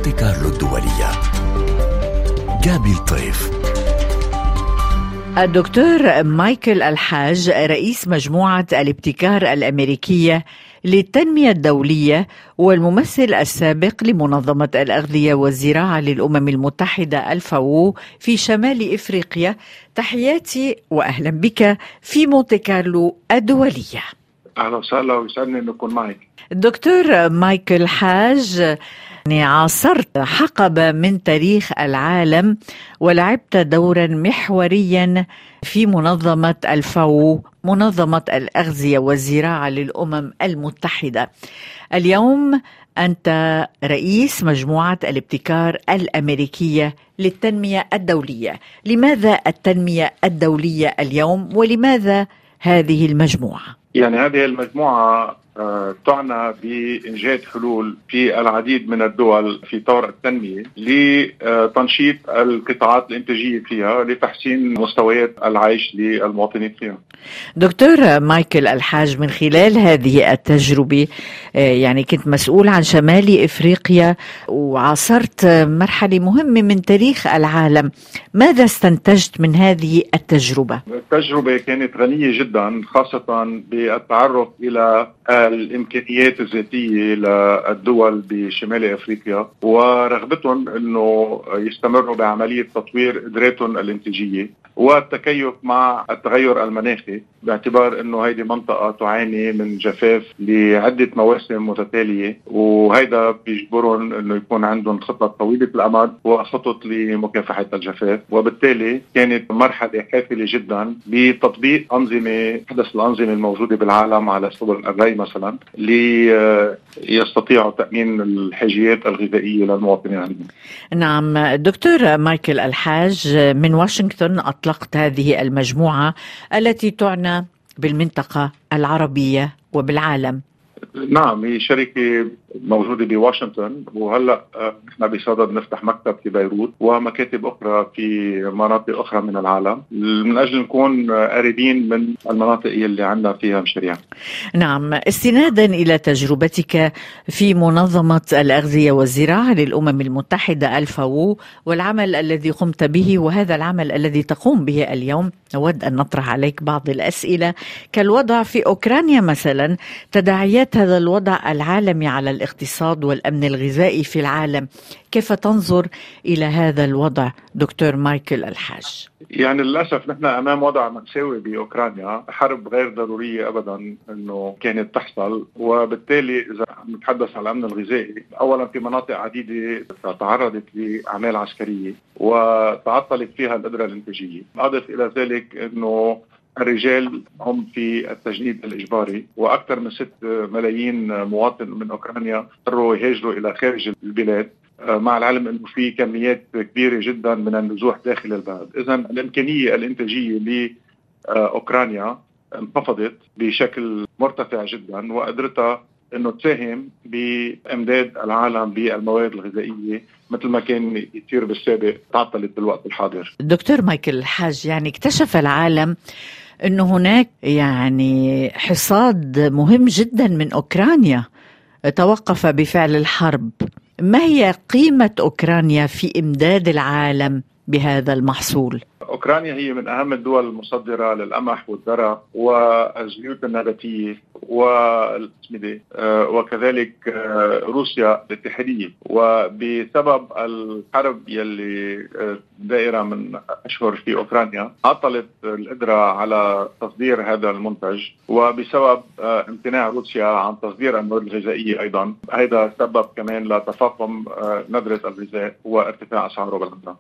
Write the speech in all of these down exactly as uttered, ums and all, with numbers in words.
مونتي كارلو الدولية. جابي الطيف. الدكتور مايكل الحاج رئيس مجموعة الابتكار الأمريكية للتنمية الدولية والممثل السابق لمنظمة الأغذية والزراعة للأمم المتحدة الفاو في شمال إفريقيا، تحياتي وأهلا بك في مونتي كارلو الدولية. أهلا وسهلا ويسعدني أن أكون معك. دكتور مايكل حاج، يعني عاصرت حقبة من تاريخ العالم ولعبت دورا محوريا في منظمة الفاو، منظمة الأغذية والزراعة للأمم المتحدة. اليوم أنت رئيس مجموعة الابتكار الأمريكية للتنمية الدولية. لماذا التنمية الدولية اليوم ولماذا هذه المجموعة؟ يعني هذه المجموعة تعنى بإنجاد حلول في العديد من الدول في طور التنمية لتنشيط القطاعات الإنتاجية فيها لتحسين مستويات العيش للمواطنين فيها. دكتور مايكل الحاج، من خلال هذه التجربة يعني كنت مسؤول عن شمال إفريقيا وعاصرت مرحلة مهمة من تاريخ العالم، ماذا استنتجت من هذه التجربة؟ التجربة كانت غنية جدا، خاصة بالتعرف إلى الإمكانيات الذاتية للدول بشمال أفريقيا ورغبتهم أنه يستمروا بعملية تطوير قدراتهم الإنتاجية والتكيف مع التغير المناخي، باعتبار أنه هذه منطقة تعاني من جفاف لعدة مواسم متتالية، وهذا بيجبرهم أنه يكون عندهم خطط طويلة الأمد وخطط لمكافحة الجفاف. وبالتالي كانت مرحلة حافلة جدا بتطبيق أنظمة أحدث الأنظمة الموجودة بالعالم على سبل الري مثلا ليستطيعوا تأمين الحاجيات الغذائية للمواطنين عندهم. نعم دكتور مايكل الحاج، من واشنطن أطلقت هذه المجموعة التي تعنى بالمنطقة العربية وبالعالم. نعم، هي شركة موجودة بواشنطن، وهلأ نحن بصدد نفتح مكتب في بيروت ومكاتب أخرى في مناطق أخرى من العالم من أجل نكون قريبين من المناطق اللي عندنا فيها مشاريع. نعم، استنادا إلى تجربتك في منظمة الأغذية والزراعة للأمم المتحدة الفاو والعمل الذي قمت به وهذا العمل الذي تقوم به اليوم، أود أن نطرح عليك بعض الأسئلة كالوضع في أوكرانيا مثلا، تداعيات هذا الوضع العالمي على الاقتصاد والأمن الغذائي في العالم، كيف تنظر إلى هذا الوضع دكتور مايكل الحاج؟ يعني للأسف نحن أمام وضع مأساوي بأوكرانيا، حرب غير ضرورية أبدا أنه كانت تحصل، وبالتالي إذا نتحدث عن الأمن الغذائي، أولا في مناطق عديدة تعرضت لأعمال عسكرية وتعطلت فيها القدرة الإنتاجية. أضف إلى ذلك أنه الرجال هم في التجنيد الإجباري، وأكثر من ست ملايين مواطن من أوكرانيا اضطروا يهاجروا إلى خارج البلاد، مع العلم أنه في كميات كبيرة جدا من النزوح داخل البلد. إذن الإمكانية الإنتاجية لأوكرانيا انخفضت بشكل مرتفع جدا، وقدرتها أنه تساهم بإمداد العالم بالمواد الغذائية مثل ما كان يصير بالسابق تعطلت بالوقت الحاضر. دكتور مايكل الحاج، يعني اكتشف العالم أنه هناك يعني حصاد مهم جدا من أوكرانيا توقف بفعل الحرب. ما هي قيمة أوكرانيا في إمداد العالم بهذا المحصول؟ أوكرانيا هي من أهم الدول المصدرة للقمح والذرة والزيوت النباتية والأسمدة، وكذلك روسيا الاتحادية. وبسبب الحرب يلي دائرة من أشهر في أوكرانيا عطلت القدرة على تصدير هذا المنتج، وبسبب امتناع روسيا عن تصدير المواد الغذائية أيضا هذا سبب كمان لتفاقم ندرة الغذاء وارتفاع أسعاره بالعالم.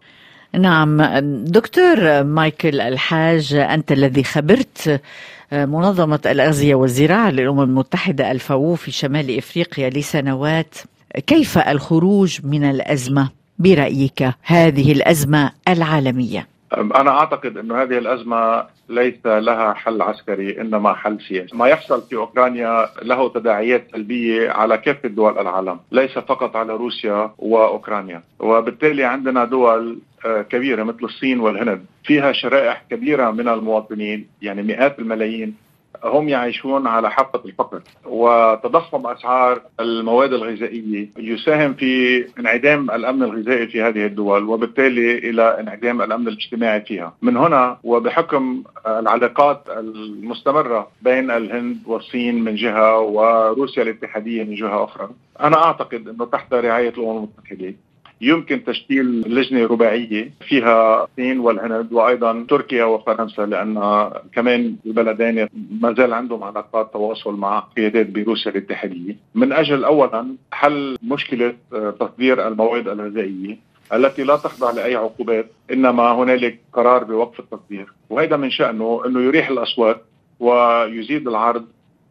نعم دكتور مايكل الحاج، أنت الذي خبرت منظمة الأغذية والزراعة للأمم المتحدة الفاو في شمال إفريقيا لسنوات، كيف الخروج من الأزمة برأيك، هذه الأزمة العالمية؟ أنا أعتقد أن هذه الأزمة ليس لها حل عسكري إنما حل سياسي. ما يحصل في أوكرانيا له تداعيات سلبية على كافة دول العالم، ليس فقط على روسيا وأوكرانيا. وبالتالي عندنا دول كبيرة مثل الصين والهند فيها شرائح كبيرة من المواطنين، يعني مئات الملايين هم يعيشون على حافة الفقر، وتضخم أسعار المواد الغذائية يساهم في انعدام الأمن الغذائي في هذه الدول، وبالتالي إلى انعدام الأمن الاجتماعي فيها. من هنا وبحكم العلاقات المستمرة بين الهند والصين من جهة وروسيا الاتحادية من جهة أخرى، أنا أعتقد أنه تحت رعاية الأمم المتحدة يمكن تشكيل لجنة رباعية فيها الصين والهند وأيضا تركيا وفرنسا، لأن كمان البلدين ما زال عندهم علاقات تواصل مع قيادات بروسيا الاتحادية، من أجل أولا حل مشكلة تصدير المواد الغذائية التي لا تخضع لأي عقوبات، إنما هنالك قرار بوقف التصدير، وهذا من شأنه أنه يريح الأسواق ويزيد العرض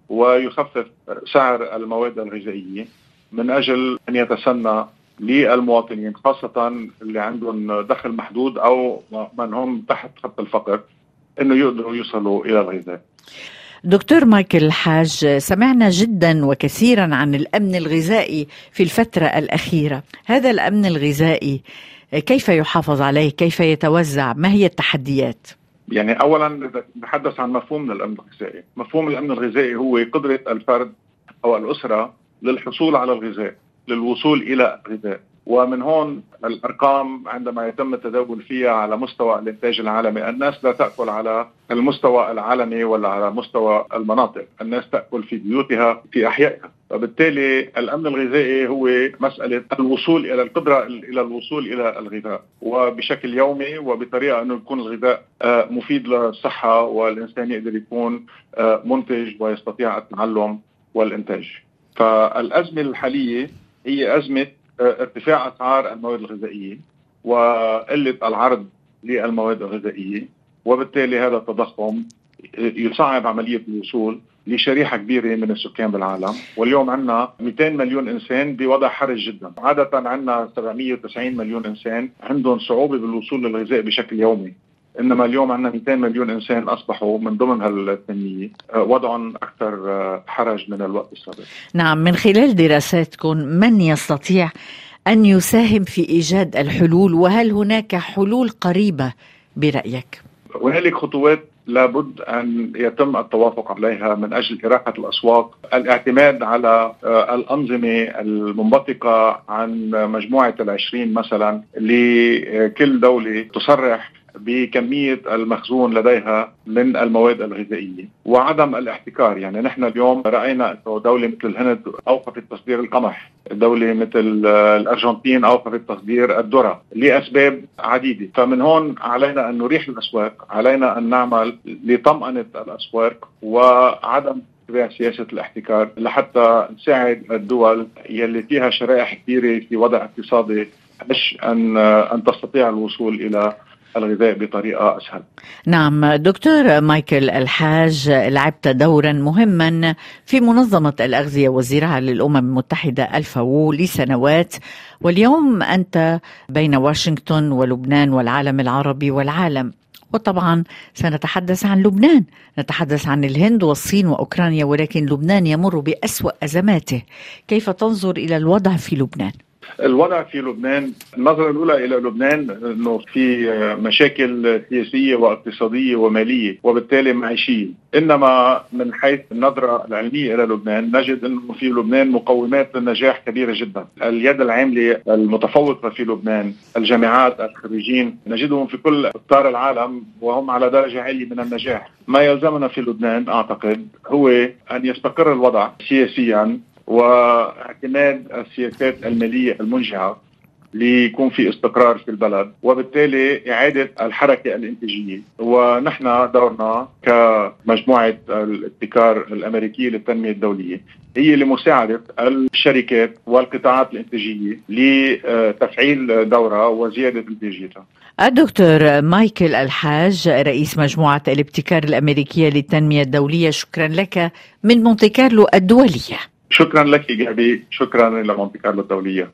ويخفف سعر المواد الغذائية من أجل أن يتسنى للمواطنين، خاصة اللي عندهم دخل محدود أو من هم تحت خط الفقر، أنه يقدروا يوصلوا إلى الغذاء. دكتور مايكل الحاج، سمعنا جدا وكثيرا عن الأمن الغذائي في الفترة الأخيرة. هذا الأمن الغذائي كيف يحافظ عليه؟ كيف يتوزع؟ ما هي التحديات؟ يعني أولا نتحدث عن مفهوم الأمن الغذائي. مفهوم الأمن الغذائي هو قدرة الفرد أو الأسرة للحصول على الغذاء، للوصول إلى الغذاء، ومن هون الأرقام عندما يتم التداول فيها على مستوى الإنتاج العالمي، الناس لا تأكل على المستوى العالمي ولا على مستوى المناطق، الناس تأكل في بيوتها في أحيائها. وبالتالي الأمن الغذائي هو مسألة الوصول إلى القدرة إلى الوصول إلى الغذاء وبشكل يومي وبطريقة أنه يكون الغذاء مفيد للصحة والإنسان يقدر يكون منتج ويستطيع التعلم والإنتاج. فالأزمة الحالية هي أزمة ارتفاع أسعار المواد الغذائية وقلة العرض للمواد الغذائية، وبالتالي هذا التضخم يصعب عملية الوصول لشريحة كبيرة من السكان بالعالم. واليوم عندنا مئتين مليون إنسان بوضع حرج جدا، عادة عندنا سبعمئة وتسعين مليون إنسان عندهم صعوبة بالوصول للغذاء بشكل يومي، إنما اليوم عندنا مئتين مليون إنسان أصبحوا من ضمن هالثمانية وضعهم أكثر حرج من الوقت السابق. نعم، من خلال دراساتكم من يستطيع أن يساهم في إيجاد الحلول، وهل هناك حلول قريبة برأيك؟ وهذه خطوات لابد أن يتم التوافق عليها من أجل إراحة الأسواق، الاعتماد على الأنظمة المنبثقة عن مجموعة العشرين مثلا لكل دولة تصرح بكمية المخزون لديها من المواد الغذائية وعدم الاحتكار. يعني نحن اليوم رأينا أنه دولة مثل الهند أوقفت تصدير القمح، دولة مثل الأرجنتين أوقفت تصدير الذرة لأسباب عديدة. فمن هون علينا أن نريح الأسواق، علينا أن نعمل لطمأنة الأسواق وعدم اتباع سياسة الاحتكار لحتى نساعد الدول يلي فيها شرائح كبيرة في وضع اقتصادي مش أن أن تستطيع الوصول إلى الغذاء بطريقة أسهل. نعم دكتور مايكل الحاج، لعبت دورا مهما في منظمة الأغذية والزراعة للأمم المتحدة الفاو لسنوات، واليوم أنت بين واشنطن ولبنان والعالم العربي والعالم، وطبعا سنتحدث عن لبنان، نتحدث عن الهند والصين وأوكرانيا، ولكن لبنان يمر بأسوأ أزماته. كيف تنظر إلى الوضع في لبنان؟ الوضع في لبنان، النظرة الأولى إلى لبنان أنه في مشاكل سياسية واقتصادية ومالية وبالتالي معيشية، إنما من حيث النظرة العلمية إلى لبنان نجد أنه في لبنان مقومات النجاح كبيرة جدا. اليد العاملة المتفوقة في لبنان، الجامعات، الخريجين، نجدهم في كل أقطار العالم وهم على درجة عالية من النجاح. ما يلزمنا في لبنان أعتقد هو أن يستقر الوضع سياسيا واعتماد السياسات المالية المنجعة ليكون في استقرار في البلد، وبالتالي إعادة الحركة الإنتاجية. ونحن دورنا كمجموعة الابتكار الأمريكية للتنمية الدولية هي لمساعدة الشركات والقطاعات الإنتاجية لتفعيل دورها وزيادة إنتاجيتها. الدكتور مايكل الحاج، رئيس مجموعة الابتكار الأمريكية للتنمية الدولية، شكرا لك من مونتي كارلو الدولية. شكرا لك جابي، شكرا لمونتي كارلو الدولية.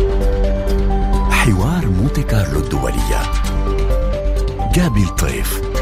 حوار مونتي كارلو الدولية، جابي الطيف.